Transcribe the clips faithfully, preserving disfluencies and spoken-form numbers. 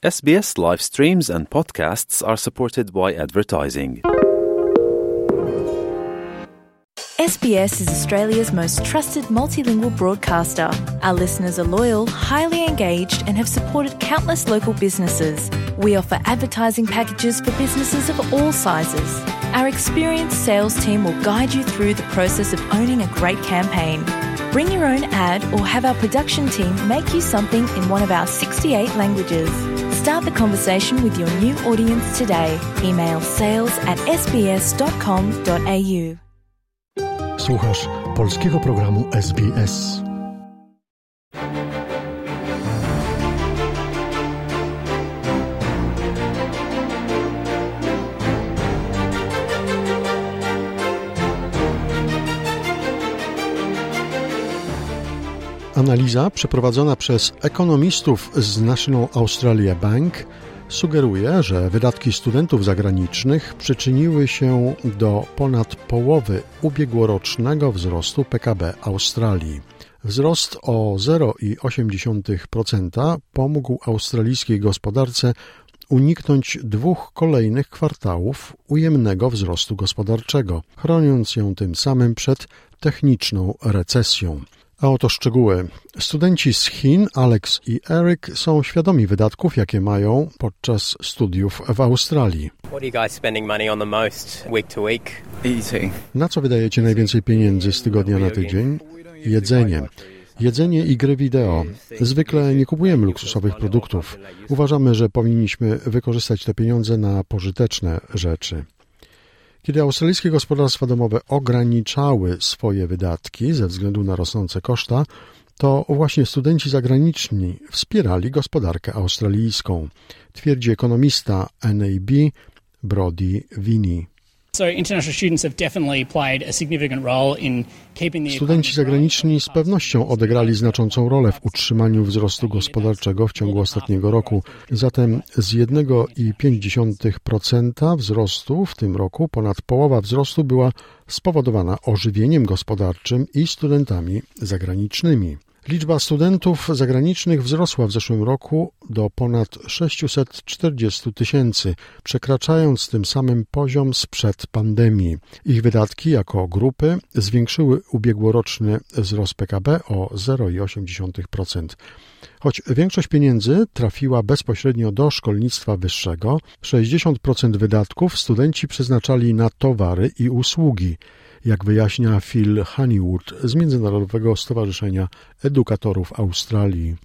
S B S live streams and podcasts are supported by advertising. S B S is Australia's most trusted multilingual broadcaster. Our listeners are loyal, highly engaged, and have supported countless local businesses. We offer advertising packages for businesses of all sizes. Our experienced sales team will guide you through the process of owning a great campaign. Bring your own ad or have our production team make you something in one of our sixty-eight languages. Start the conversation with your new audience today. Email sales at s b s dot com dot a u. Słuchasz polskiego programu S B S. Analiza przeprowadzona przez ekonomistów z National Australia Bank sugeruje, że wydatki studentów zagranicznych przyczyniły się do ponad połowy ubiegłorocznego wzrostu P K B Australii. Wzrost o zero przecinek osiem procent pomógł australijskiej gospodarce uniknąć dwóch kolejnych kwartałów ujemnego wzrostu gospodarczego, chroniąc ją tym samym przed techniczną recesją. A oto szczegóły. Studenci z Chin, Alex i Eric, są świadomi wydatków, jakie mają podczas studiów w Australii. Na co wydajecie najwięcej pieniędzy z tygodnia na tydzień? Jedzenie. Jedzenie i gry wideo. Zwykle nie kupujemy luksusowych produktów. Uważamy, że powinniśmy wykorzystać te pieniądze na pożyteczne rzeczy. Kiedy australijskie gospodarstwa domowe ograniczały swoje wydatki ze względu na rosnące koszta, to właśnie studenci zagraniczni wspierali gospodarkę australijską, twierdzi ekonomista N A B Brody Vinnie. Studenci zagraniczni z pewnością odegrali znaczącą rolę w utrzymaniu wzrostu gospodarczego w ciągu ostatniego roku. Zatem z jeden przecinek pięć procent wzrostu w tym roku ponad połowa wzrostu była spowodowana ożywieniem gospodarczym i studentami zagranicznymi. Liczba studentów zagranicznych wzrosła w zeszłym roku do ponad sześćset czterdzieści tysięcy, przekraczając tym samym poziom sprzed pandemii. Ich wydatki jako grupy zwiększyły ubiegłoroczny wzrost P K B o zero przecinek osiem procent. Choć większość pieniędzy trafiła bezpośrednio do szkolnictwa wyższego, sześćdziesiąt procent wydatków studenci przeznaczali na towary i usługi, jak wyjaśnia Phil Honeywood z Międzynarodowego Stowarzyszenia Edukatorów Australii.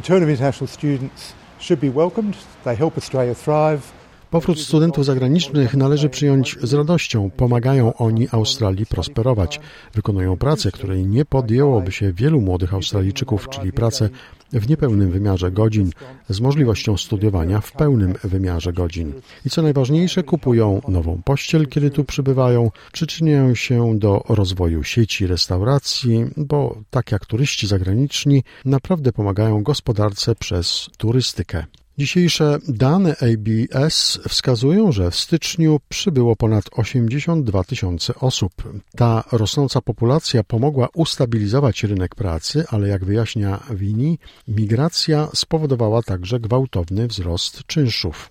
Powrót studentów zagranicznych należy przyjąć z radością. Pomagają oni Australii prosperować. Wykonują pracę, której nie podjęłoby się wielu młodych Australijczyków, czyli pracę w niepełnym wymiarze godzin, z możliwością studiowania w pełnym wymiarze godzin. I co najważniejsze, kupują nową pościel, kiedy tu przybywają, przyczyniają się do rozwoju sieci restauracji, bo tak jak turyści zagraniczni, naprawdę pomagają gospodarce przez turystykę. Dzisiejsze dane A B S wskazują, że w styczniu przybyło ponad osiemdziesiąt dwa tysiące osób. Ta rosnąca populacja pomogła ustabilizować rynek pracy, ale jak wyjaśnia Vinnie, migracja spowodowała także gwałtowny wzrost czynszów.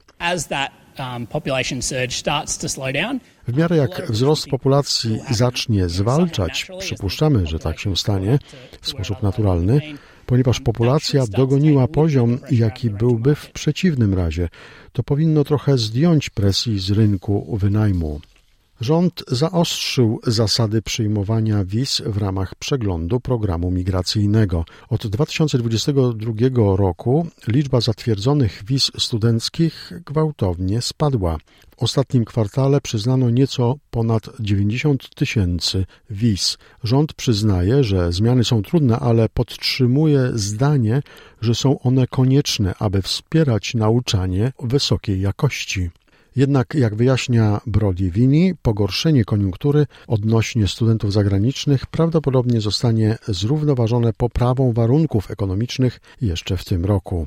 W miarę jak wzrost populacji zacznie zwalczać, przypuszczamy, że tak się stanie w sposób naturalny, ponieważ populacja dogoniła poziom, jaki byłby w przeciwnym razie, to powinno trochę zdjąć presji z rynku wynajmu. Rząd zaostrzył zasady przyjmowania wiz w ramach przeglądu programu migracyjnego. Od dwa tysiące dwudziestego drugiego roku liczba zatwierdzonych wiz studenckich gwałtownie spadła. W ostatnim kwartale przyznano nieco ponad dziewięćdziesiąt tysięcy wiz. Rząd przyznaje, że zmiany są trudne, ale podtrzymuje zdanie, że są one konieczne, aby wspierać nauczanie wysokiej jakości. Jednak, jak wyjaśnia Brody Vinnie, pogorszenie koniunktury odnośnie studentów zagranicznych prawdopodobnie zostanie zrównoważone poprawą warunków ekonomicznych jeszcze w tym roku.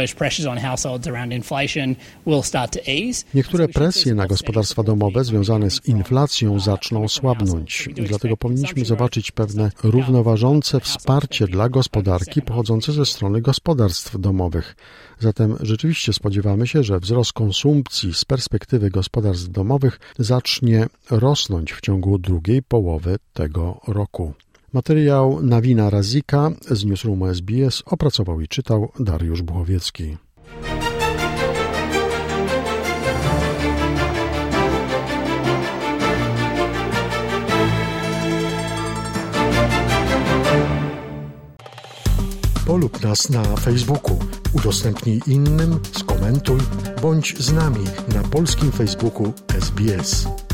Niektóre presje na gospodarstwa domowe związane z inflacją zaczną słabnąć. Dlatego powinniśmy zobaczyć pewne równoważące wsparcie dla gospodarki pochodzące ze strony gospodarstw domowych. Zatem rzeczywiście spodziewamy się, że wzrost konsumpcji z perspektywy gospodarstw domowych zacznie rosnąć w ciągu drugiej połowy tego roku. Materiał Navina Razika z Newsroomu S B S opracował i czytał Dariusz Buchowiecki. Polub nas na Facebooku, udostępnij innym, skomentuj, bądź z nami na polskim Facebooku S B S.